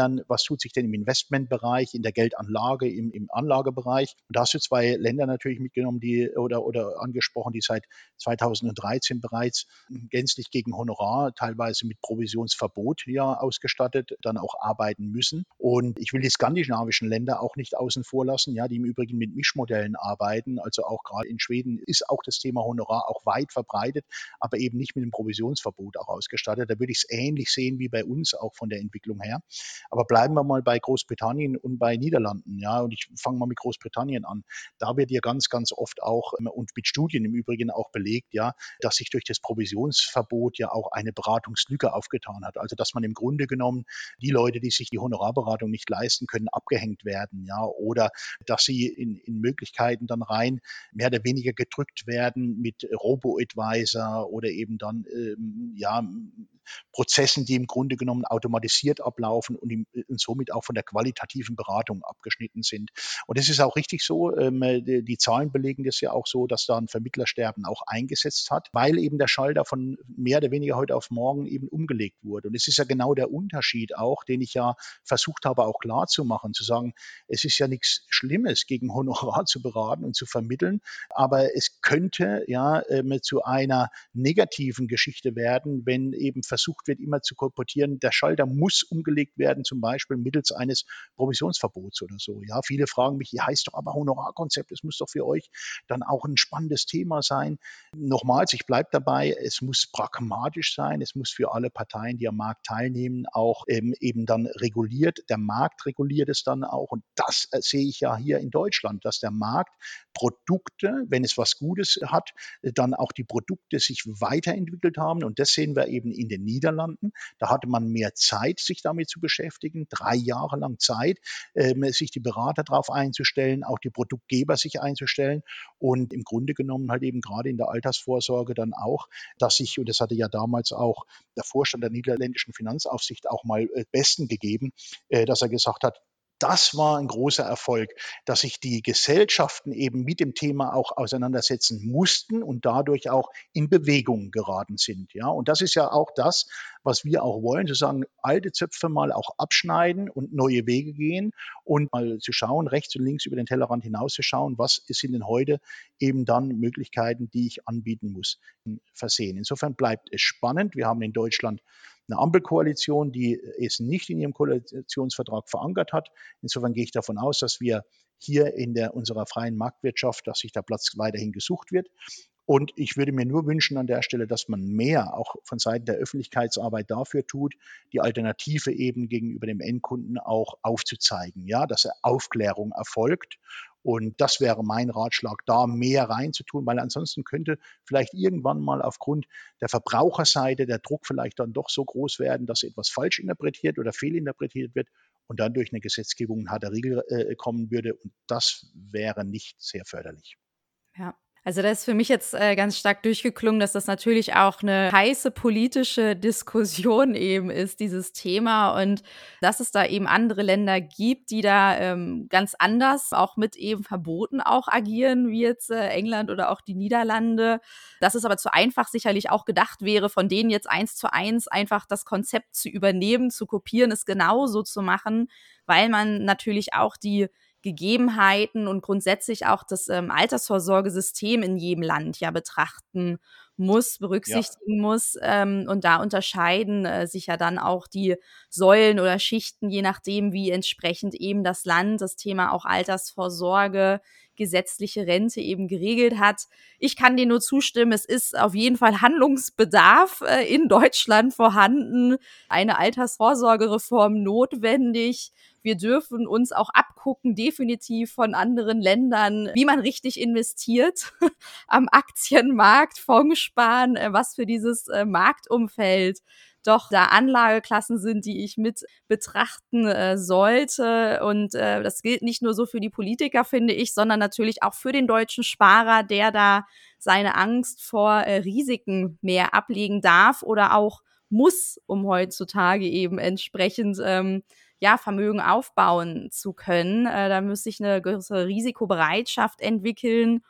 Ländern, was tut sich denn im Investmentbereich, in der Geldanlage, im, im Anlagebereich. Und da hast du zwei Länder natürlich mitgenommen, die oder, oder angesprochen, die seit zweitausenddreizehn bereits gänzlich gegen Honorar, teilweise mit Provisionsverbot ja ausgestattet, dann auch arbeiten müssen. Und ich will die skandinavischen Länder auch nicht außen vor lassen, ja, die im Übrigen mit Mischmodellen arbeiten. Also auch gerade in Schweden ist auch das Thema Honorar auch weit verbreitet, aber eben nicht mit dem Provisionsverbot auch ausgestattet. Da würde ich es ähnlich sehen wie bei uns auch von der Entwicklung her. Aber bleiben wir mal bei Großbritannien und bei Niederlanden, ja, und ich fange mal mit Großbritannien an. Da wird ja ganz, ganz oft auch und mit Studien im Übrigen auch belegt, ja, dass sich durch das Provisionsverbot ja auch eine Beratungslücke aufgetan hat. Also dass man im Grunde genommen die Leute, die sich die Honorarberatung nicht leisten können, abgehängt werden, ja, oder dass sie in, in Möglichkeiten dann rein mehr oder weniger gedrückt werden mit Robo-Advisor oder eben dann ähm, ja Prozessen, die im Grunde genommen automatisiert ablaufen und, im, und somit auch von der qualitativen Beratung abgeschnitten sind. Und das ist auch richtig so. Ähm, die, die Zahlen belegen das ja auch so, dass da ein Vermittlersterben auch eingesetzt hat, weil eben der Schalter von mehr oder weniger heute auf morgen eben umgelegt wurde. Und es ist ja genau der Unterschied auch, den ich ja versucht habe auch klar zu machen, zu sagen, es ist ja nichts Schlimmes, gegen Honorar zu beraten und zu vermitteln, aber es könnte ja ähm, zu einer negativen Geschichte werden, wenn eben versucht wird, immer zu kolportieren, der Schalter muss umgelegt werden, zum Beispiel mittels eines Provisionsverbots oder so. Ja, viele fragen mich, ja, heißt doch aber Honorarkonzept, das muss doch für euch dann auch ein spannendes Thema sein. Nochmals, ich bleibe dabei, es muss pragmatisch sein, es muss für alle Parteien, die am Markt teilnehmen, auch ähm, eben dann reguliert. Der Markt reguliert es dann auch und das äh, sehe ich ja hier in Deutschland, dass der Markt Produkte, wenn es was Gutes hat, dann auch die Produkte sich weiterentwickelt haben und das sehen wir eben in den Niederlanden. Da hatte man mehr Zeit, sich damit zu beschäftigen, drei Jahre lang Zeit, ähm, sich die Berater darauf einzustellen, auch die Produktgeber sich einzustellen und im Grunde genommen halt eben gerade in der Altersvorsorge dann auch, dass sich, und das hatte ja damals auch der Vorstand der niederländischen Finanzaufsicht auch mal äh, besten gegeben, äh, dass er gesagt hat, das war ein großer Erfolg, dass sich die Gesellschaften eben mit dem Thema auch auseinandersetzen mussten und dadurch auch in Bewegung geraten sind. Ja, und das ist ja auch das, was wir auch wollen, zu sagen, alte Zöpfe mal auch abschneiden und neue Wege gehen und mal zu schauen, rechts und links über den Tellerrand hinaus zu schauen, was sind denn heute eben dann Möglichkeiten, die ich anbieten muss, versehen. Insofern bleibt es spannend. Wir haben in Deutschland eine Ampelkoalition, die es nicht in ihrem Koalitionsvertrag verankert hat. Insofern gehe ich davon aus, dass wir hier in der, unserer freien Marktwirtschaft, dass sich der Platz weiterhin gesucht wird. Und ich würde mir nur wünschen an der Stelle, dass man mehr auch von Seiten der Öffentlichkeitsarbeit dafür tut, die Alternative eben gegenüber dem Endkunden auch aufzuzeigen, ja, dass Aufklärung erfolgt. Und das wäre mein Ratschlag, da mehr reinzutun, weil ansonsten könnte vielleicht irgendwann mal aufgrund der Verbraucherseite der Druck vielleicht dann doch so groß werden, dass etwas falsch interpretiert oder fehlinterpretiert wird und dann durch eine Gesetzgebung ein harter Riegel äh, kommen würde. Und das wäre nicht sehr förderlich. Ja. Also da ist für mich jetzt äh, ganz stark durchgeklungen, dass das natürlich auch eine heiße politische Diskussion eben ist, dieses Thema. Und dass es da eben andere Länder gibt, die da ähm, ganz anders auch mit eben Verboten auch agieren, wie jetzt äh, England oder auch die Niederlande. Dass es aber zu einfach sicherlich auch gedacht wäre, von denen jetzt eins zu eins einfach das Konzept zu übernehmen, zu kopieren, es genauso zu machen, weil man natürlich auch die Gegebenheiten und grundsätzlich auch das ähm, Altersvorsorgesystem in jedem Land ja betrachten muss, berücksichtigen ja. muss ähm, und da unterscheiden äh, sich ja dann auch die Säulen oder Schichten, je nachdem, wie entsprechend eben das Land das Thema auch Altersvorsorge, gesetzliche Rente eben geregelt hat. Ich kann dir nur zustimmen, es ist auf jeden Fall Handlungsbedarf äh, in Deutschland vorhanden, eine Altersvorsorgereform notwendig. Wir dürfen uns auch abgucken, definitiv von anderen Ländern, wie man richtig investiert am Aktienmarkt, Fonds sparen, was für dieses Marktumfeld doch da Anlageklassen sind, die ich mit betrachten äh, sollte. Und äh, das gilt nicht nur so für die Politiker, finde ich, sondern natürlich auch für den deutschen Sparer, der da seine Angst vor äh, Risiken mehr ablegen darf oder auch muss, um heutzutage eben entsprechend ähm, ja, Vermögen aufbauen zu können. Äh, da müsste ich eine größere Risikobereitschaft entwickeln.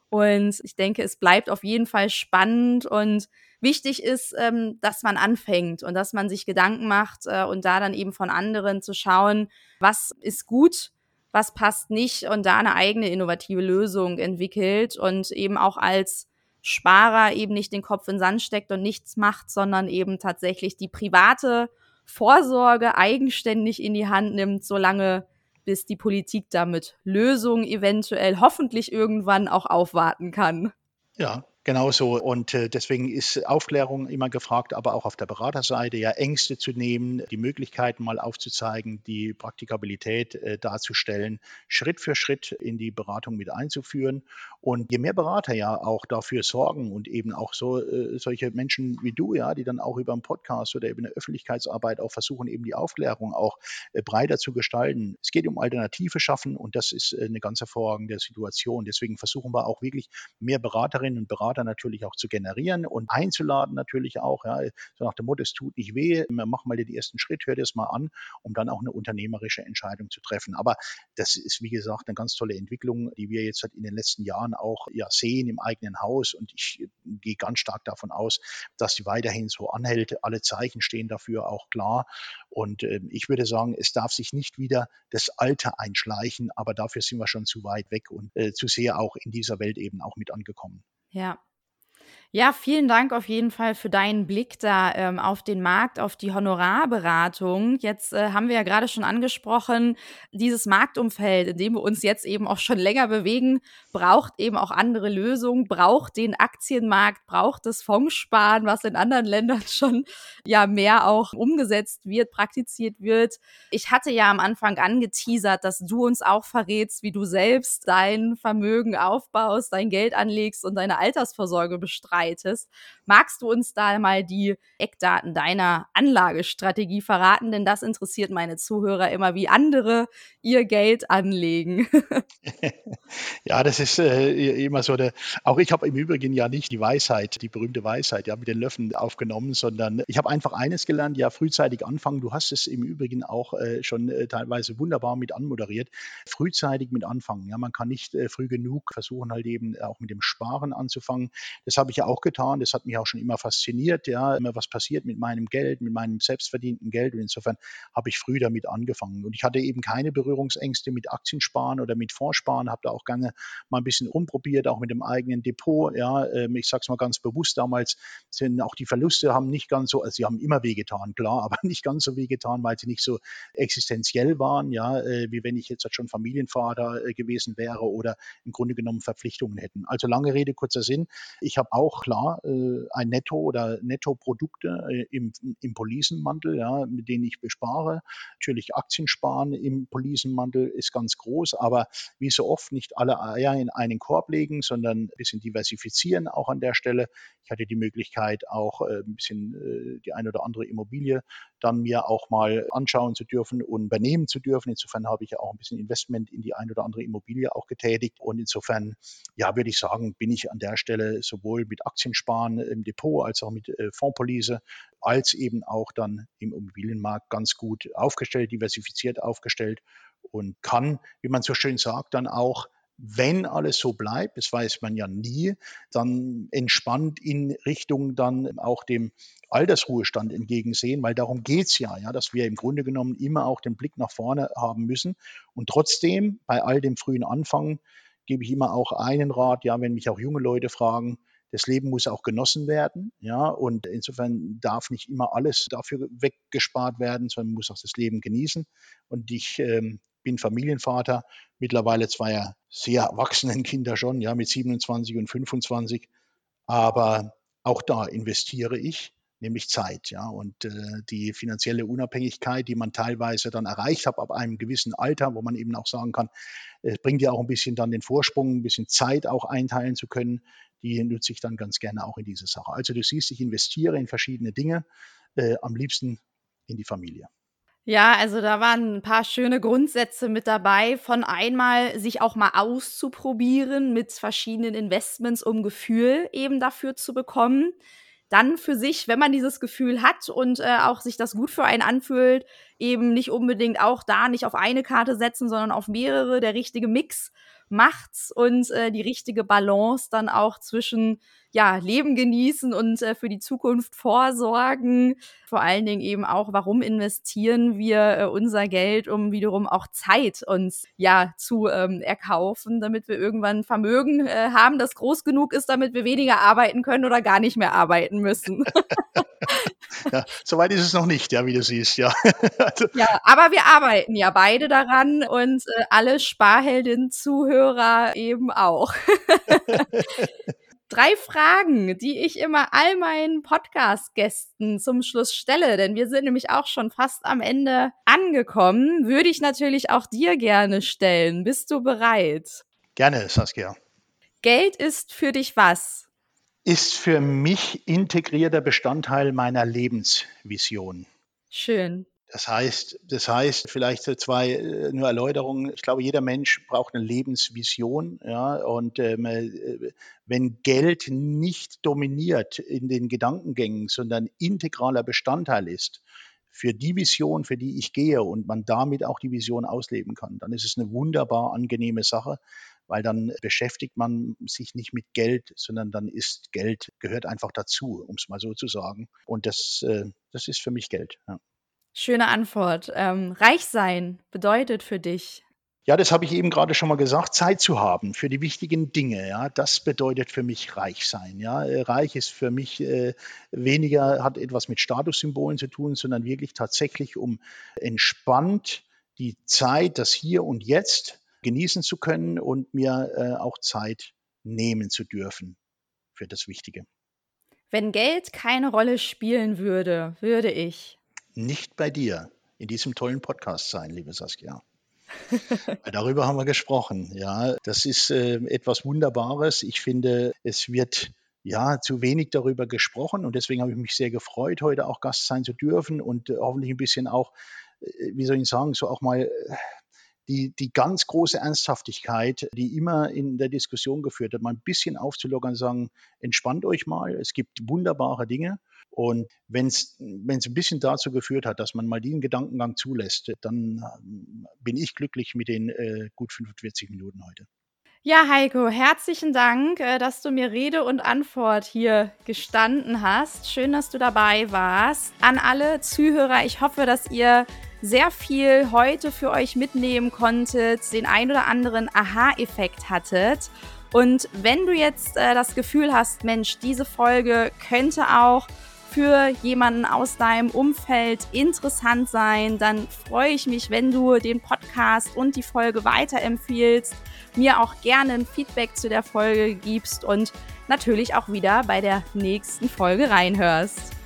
Und ich denke, es bleibt auf jeden Fall spannend und wichtig ist, ähm, dass man anfängt und dass man sich Gedanken macht äh, und da dann eben von anderen zu schauen, was ist gut, was passt nicht und da eine eigene innovative Lösung entwickelt und eben auch als Sparer eben nicht den Kopf in den Sand steckt und nichts macht, sondern eben tatsächlich die private Vorsorge eigenständig in die Hand nimmt, solange bis die Politik damit Lösungen eventuell hoffentlich irgendwann auch aufwarten kann. Ja, genau so. Und äh, deswegen ist Aufklärung immer gefragt, aber auch auf der Beraterseite ja Ängste zu nehmen, die Möglichkeiten mal aufzuzeigen, die Praktikabilität äh, darzustellen, Schritt für Schritt in die Beratung mit einzuführen. Und je mehr Berater ja auch dafür sorgen und eben auch so äh, solche Menschen wie du, ja, die dann auch über einen Podcast oder über eine Öffentlichkeitsarbeit auch versuchen, eben die Aufklärung auch äh, breiter zu gestalten. Es geht um Alternative schaffen und das ist äh, eine ganz hervorragende Situation. Deswegen versuchen wir auch wirklich mehr Beraterinnen und Berater natürlich auch zu generieren und einzuladen natürlich auch, ja, so nach dem Motto, es tut nicht weh, mach mal den ersten Schritt, hör dir das mal an, um dann auch eine unternehmerische Entscheidung zu treffen. Aber das ist, wie gesagt, eine ganz tolle Entwicklung, die wir jetzt halt in den letzten Jahren auch ja sehen im eigenen Haus und ich äh, gehe ganz stark davon aus, dass sie weiterhin so anhält. Alle Zeichen stehen dafür auch klar und äh, ich würde sagen, es darf sich nicht wieder das Alte einschleichen, aber dafür sind wir schon zu weit weg und äh, zu sehr auch in dieser Welt eben auch mit angekommen. Ja. Ja, vielen Dank auf jeden Fall für deinen Blick da ähm, auf den Markt, auf die Honorarberatung. Jetzt äh, haben wir ja gerade schon angesprochen, dieses Marktumfeld, in dem wir uns jetzt eben auch schon länger bewegen, braucht eben auch andere Lösungen, braucht den Aktienmarkt, braucht das Fondssparen, was in anderen Ländern schon ja mehr auch umgesetzt wird, praktiziert wird. Ich hatte ja am Anfang angeteasert, dass du uns auch verrätst, wie du selbst dein Vermögen aufbaust, dein Geld anlegst und deine Altersvorsorge bestreitest. Magst du uns da mal die Eckdaten deiner Anlagestrategie verraten? Denn das interessiert meine Zuhörer immer, wie andere ihr Geld anlegen. Ja, das ist äh, immer so der, auch ich habe im Übrigen ja nicht die Weisheit, die berühmte Weisheit, ja, mit den Löffeln aufgenommen, sondern ich habe einfach eines gelernt, ja, frühzeitig anfangen. Du hast es im Übrigen auch äh, schon äh, teilweise wunderbar mit anmoderiert. Frühzeitig mit anfangen. Ja, man kann nicht äh, früh genug versuchen, halt eben auch mit dem Sparen anzufangen. Das habe ich ja auch getan. Das hat mich auch schon immer fasziniert, ja, immer was passiert mit meinem Geld, mit meinem selbstverdienten Geld. Und insofern habe ich früh damit angefangen. Und ich hatte eben keine Berührungsängste mit Aktiensparen oder mit Fondssparen, habe da auch gerne mal ein bisschen rumprobiert, auch mit dem eigenen Depot. Ja, ähm, ich sage es mal ganz bewusst, damals sind auch die Verluste haben nicht ganz so, also sie haben immer wehgetan, klar, aber nicht ganz so wehgetan, weil sie nicht so existenziell waren, ja, äh, wie wenn ich jetzt schon Familienvater äh, gewesen wäre oder im Grunde genommen Verpflichtungen hätten. Also lange Rede, kurzer Sinn. Ich habe auch klar äh, ein Netto oder Nettoprodukte äh, im, im Policenmantel, ja, mit denen ich bespare. Natürlich Aktien sparen im Policenmantel ist ganz groß, aber wie so oft nicht alle Eier in einen Korb legen, sondern ein bisschen diversifizieren auch an der Stelle. Ich hatte die Möglichkeit, auch äh, ein bisschen äh, die eine oder andere Immobilie dann mir auch mal anschauen zu dürfen und übernehmen zu dürfen. Insofern habe ich ja auch ein bisschen Investment in die eine oder andere Immobilie auch getätigt. Und insofern, ja, würde ich sagen, bin ich an der Stelle sowohl mit Aktiensparen im Depot als auch mit äh, Fondspolice als eben auch dann im Immobilienmarkt ganz gut aufgestellt, diversifiziert aufgestellt und kann, wie man so schön sagt, dann auch, wenn alles so bleibt, das weiß man ja nie, dann entspannt in Richtung dann auch dem Altersruhestand entgegensehen, weil darum geht's ja, ja, dass wir im Grunde genommen immer auch den Blick nach vorne haben müssen. Und trotzdem, bei all dem frühen Anfang, gebe ich immer auch einen Rat, ja, wenn mich auch junge Leute fragen, das Leben muss auch genossen werden, ja, und insofern darf nicht immer alles dafür weggespart werden, sondern man muss auch das Leben genießen. Und ich ähm, bin Familienvater, mittlerweile zweier sehr erwachsenen Kinder schon, ja, mit siebenundzwanzig und fünfundzwanzig, aber auch da investiere ich, nämlich Zeit, ja, und äh, die finanzielle Unabhängigkeit, die man teilweise dann erreicht hat ab einem gewissen Alter, wo man eben auch sagen kann, es bringt ja auch ein bisschen dann den Vorsprung, ein bisschen Zeit auch einteilen zu können, die nutze ich dann ganz gerne auch in diese Sache. Also du siehst, ich investiere in verschiedene Dinge, äh, am liebsten in die Familie. Ja, also da waren ein paar schöne Grundsätze mit dabei, von einmal sich auch mal auszuprobieren mit verschiedenen Investments, um Gefühl eben dafür zu bekommen. Dann für sich, wenn man dieses Gefühl hat und äh, auch sich das gut für einen anfühlt, eben nicht unbedingt auch da nicht auf eine Karte setzen, sondern auf mehrere, der richtige Mix macht's und äh, die richtige Balance dann auch zwischen ja, Leben genießen und äh, für die Zukunft vorsorgen. Vor allen Dingen eben auch, warum investieren wir äh, unser Geld, um wiederum auch Zeit uns ja zu ähm, erkaufen, damit wir irgendwann Vermögen äh, haben, das groß genug ist, damit wir weniger arbeiten können oder gar nicht mehr arbeiten müssen. Ja, soweit ist es noch nicht, ja, wie du siehst, ja. Also. Ja, aber wir arbeiten ja beide daran und äh, alle Sparheldinnen-Zuhörer eben auch. Drei Fragen, die ich immer all meinen Podcast-Gästen zum Schluss stelle, denn wir sind nämlich auch schon fast am Ende angekommen, würde ich natürlich auch dir gerne stellen. Bist du bereit? Gerne, Saskia. Geld ist für dich was? Ist für mich integrierter Bestandteil meiner Lebensvision. Schön. Das heißt, das heißt, vielleicht zwei nur Erläuterungen. Ich glaube, jeder Mensch braucht eine Lebensvision, ja, und ähm, wenn Geld nicht dominiert in den Gedankengängen, sondern integraler Bestandteil ist für die Vision, für die ich gehe und man damit auch die Vision ausleben kann, dann ist es eine wunderbar angenehme Sache, weil dann beschäftigt man sich nicht mit Geld, sondern dann ist Geld, gehört einfach dazu, um es mal so zu sagen. Und das, äh, das ist für mich Geld, ja. Schöne Antwort. Ähm, reich sein bedeutet für dich? Ja, das habe ich eben gerade schon mal gesagt, Zeit zu haben für die wichtigen Dinge, ja, das bedeutet für mich reich sein, ja. Reich ist für mich äh, weniger, hat etwas mit Statussymbolen zu tun, sondern wirklich tatsächlich, um entspannt die Zeit, das Hier und Jetzt genießen zu können und mir äh, auch Zeit nehmen zu dürfen für das Wichtige. Wenn Geld keine Rolle spielen würde, würde ich nicht bei dir in diesem tollen Podcast sein, liebe Saskia. Darüber haben wir gesprochen. Ja, das ist äh, etwas Wunderbares. Ich finde, es wird ja zu wenig darüber gesprochen und deswegen habe ich mich sehr gefreut, heute auch Gast sein zu dürfen und äh, hoffentlich ein bisschen auch, äh, wie soll ich sagen, so auch mal äh, die, die ganz große Ernsthaftigkeit, die immer in der Diskussion geführt hat, mal ein bisschen aufzulockern und sagen, entspannt euch mal, es gibt wunderbare Dinge. Und wenn es ein bisschen dazu geführt hat, dass man mal den Gedankengang zulässt, dann bin ich glücklich mit den äh, gut fünfundvierzig Minuten heute. Ja, Heiko, herzlichen Dank, dass du mir Rede und Antwort hier gestanden hast. Schön, dass du dabei warst. An alle Zuhörer, ich hoffe, dass ihr sehr viel heute für euch mitnehmen konntet, den ein oder anderen Aha-Effekt hattet. Und wenn du jetzt äh, das Gefühl hast, Mensch, diese Folge könnte auch für jemanden aus deinem Umfeld interessant sein, dann freue ich mich, wenn du den Podcast und die Folge weiterempfiehlst, mir auch gerne ein Feedback zu der Folge gibst und natürlich auch wieder bei der nächsten Folge reinhörst.